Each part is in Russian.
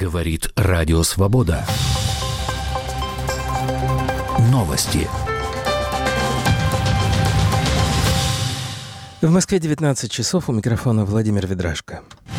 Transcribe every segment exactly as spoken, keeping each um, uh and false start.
Говорит Радио Свобода. Новости. В Москве девятнадцать часов, у микрофона Владимир Ведрашко.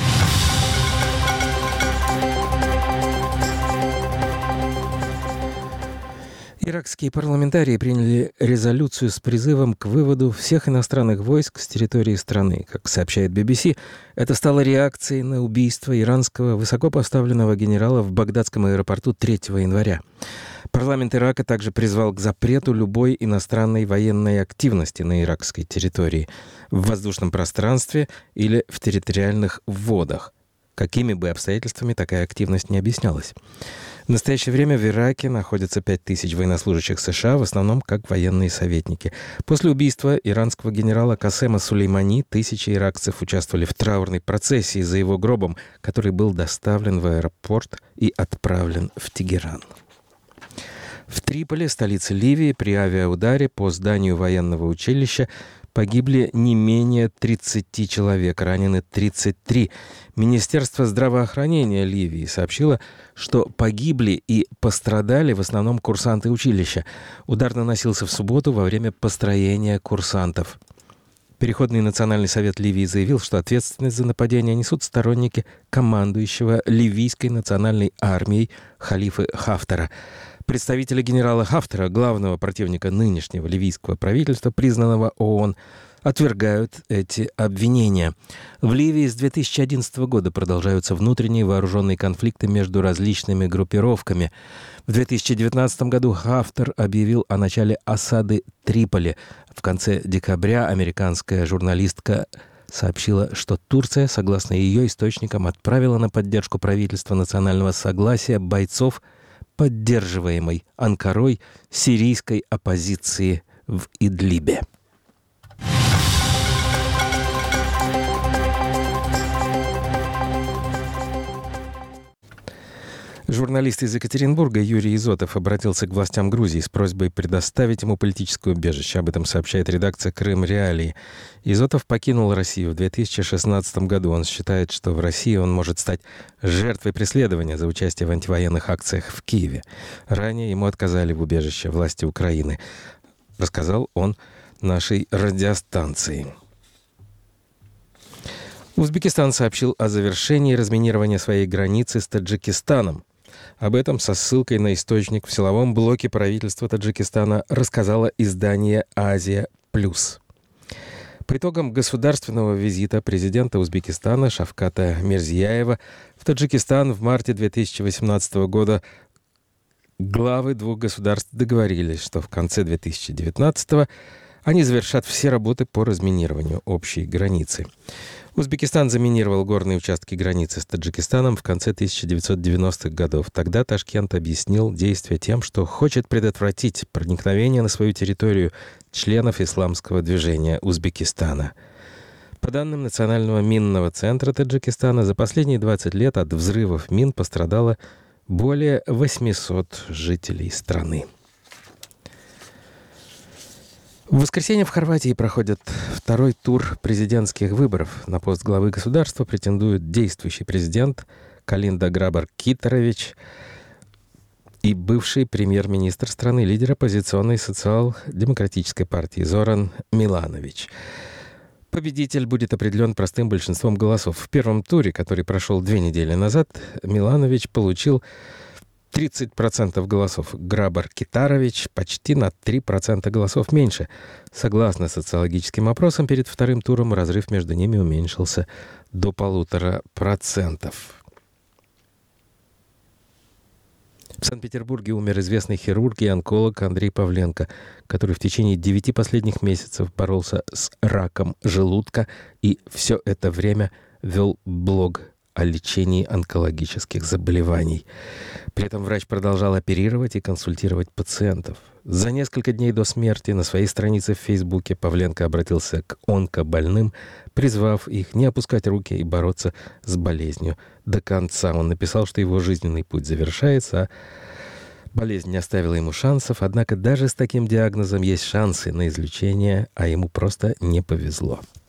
Иракские парламентарии приняли резолюцию с призывом к выводу всех иностранных войск с территории страны. Как сообщает би би си, это стало реакцией на убийство иранского высокопоставленного генерала в багдадском аэропорту третьего января. Парламент Ирака также призвал к запрету любой иностранной военной активности на иракской территории, в воздушном пространстве или в территориальных водах. Какими бы обстоятельствами такая активность не объяснялась. В настоящее время в Ираке находятся пять тысяч военнослужащих США, в основном как военные советники. После убийства иранского генерала Касема Сулеймани тысячи иракцев участвовали в траурной процессии за его гробом, который был доставлен в аэропорт и отправлен в Тегеран. В Триполи, столице Ливии, при авиаударе по зданию военного училища погибли не менее тридцати человек, ранены тридцать три. Министерство здравоохранения Ливии сообщило, что погибли и пострадали в основном курсанты училища. Удар наносился в субботу во время построения курсантов. Переходный национальный совет Ливии заявил, что ответственность за нападение несут сторонники командующего ливийской национальной армией Халифы Хафтара. Представители генерала Хафтара, главного противника нынешнего ливийского правительства, признанного ООН, отвергают эти обвинения. В Ливии с две тысячи одиннадцатого года продолжаются внутренние вооруженные конфликты между различными группировками. В две тысячи девятнадцатом году Хафтар объявил о начале осады Триполи. В конце декабря американская журналистка сообщила, что Турция, согласно ее источникам, отправила на поддержку правительства национального согласия бойцов, поддерживаемой Анкарой сирийской оппозиции в Идлибе. Журналист из Екатеринбурга Юрий Изотов обратился к властям Грузии с просьбой предоставить ему политическое убежище. Об этом сообщает редакция «Крым Реалии». Изотов покинул Россию в две тысячи шестнадцатом году. Он считает, что в России он может стать жертвой преследования за участие в антивоенных акциях в Киеве. Ранее ему отказали в убежище власти Украины. Рассказал он нашей радиостанции. Узбекистан сообщил о завершении разминирования своей границы с Таджикистаном. Об этом со ссылкой на источник в силовом блоке правительства Таджикистана рассказало издание «Азия Плюс». По итогам государственного визита президента Узбекистана Шавката Мирзияева в Таджикистан в марте две тысячи восемнадцатого года главы двух государств договорились, что в конце две тысячи девятнадцатого они завершат все работы по разминированию общей границы. Узбекистан заминировал горные участки границы с Таджикистаном в конце тысяча девятьсот девяностых годов. Тогда Ташкент объяснил действия тем, что хочет предотвратить проникновение на свою территорию членов исламского движения Узбекистана. По данным Национального минного центра Таджикистана, за последние двадцать лет от взрывов мин пострадало более восьмисот жителей страны. В воскресенье в Хорватии проходит второй тур президентских выборов. На пост главы государства претендует действующий президент Колинда Грабар-Китарович и бывший премьер-министр страны, лидер оппозиционной социал-демократической партии Зоран Миланович. Победитель будет определен простым большинством голосов. В первом туре, который прошел две недели назад, Миланович получил тридцать процентов голосов. Грабар-Китарович почти на три процента голосов меньше. Согласно социологическим опросам, перед вторым туром разрыв между ними уменьшился до полутора процентов. В Санкт-Петербурге умер известный хирург и онколог Андрей Павленко, который в течение девяти последних месяцев боролся с раком желудка и все это время вел блог о лечении онкологических заболеваний. При этом врач продолжал оперировать и консультировать пациентов. За несколько дней до смерти на своей странице в Фейсбуке Павленко обратился к онкобольным, призвав их не опускать руки и бороться с болезнью до конца. Он написал, что его жизненный путь завершается, а болезнь не оставила ему шансов. Однако даже с таким диагнозом есть шансы на излечение, а ему просто не повезло.